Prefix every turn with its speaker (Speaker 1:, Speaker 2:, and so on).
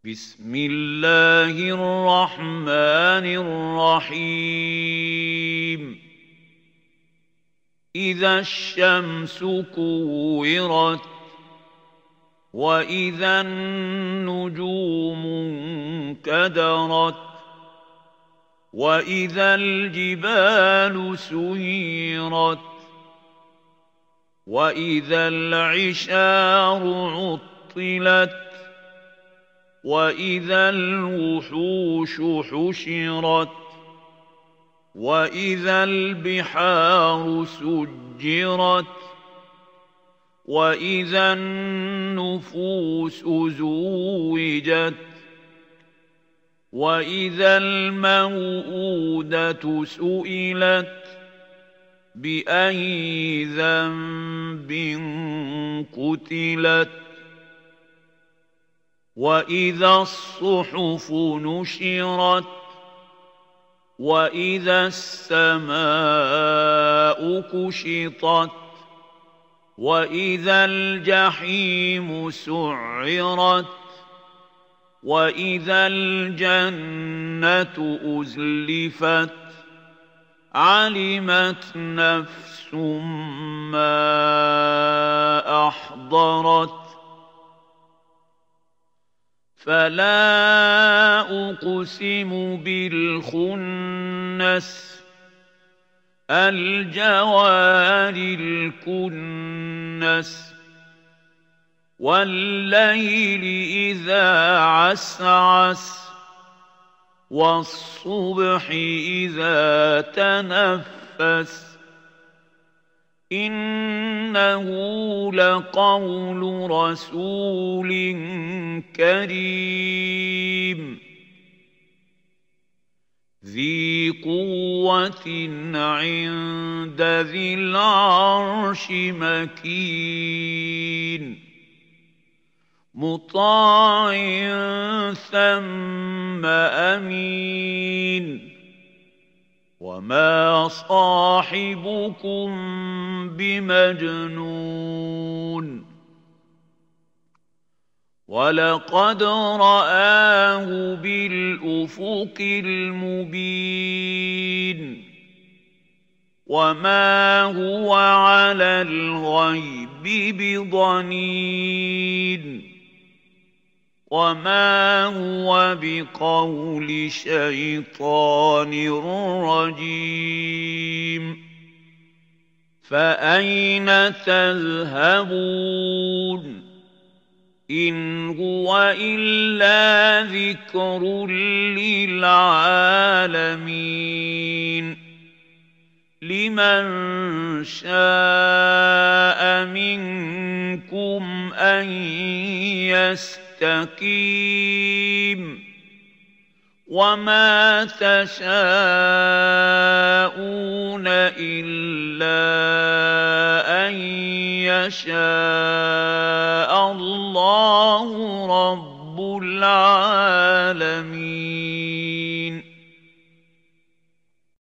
Speaker 1: بسم الله الرحمن الرحيم إذا الشمس كورت وإذا النجوم انكدرت وإذا الجبال سيرت وإذا العشار عطلت وإذا الوحوش حشرت وإذا البحار سجرت وإذا النفوس زوجت وإذا الموءودة سئلت بأي ذنب قتلت وإذا الصحف نشرت وإذا السماء كشطت وإذا الجحيم سعرت وإذا الجنة أزلفت علمت نفس ما أحضرت فلا أقسم بالخنس الجوار الكنس والليل إذا عسعس والصبح إذا تنفس إنه لقول رسول كريم ذي قوة عند ذي العرش مكين مطاع ثم أمين وما صاحبكم بمجنون ولقد رآه بالأفق المبين وما هو على الغيب بضنين وما هو بقول شيطان رجيم فأين تذهبون إن هو إلا ذكر للعالمين لمن شاء منكم أن يستقيم وما تشاءون إلا أن يشاء الله رب العالمين.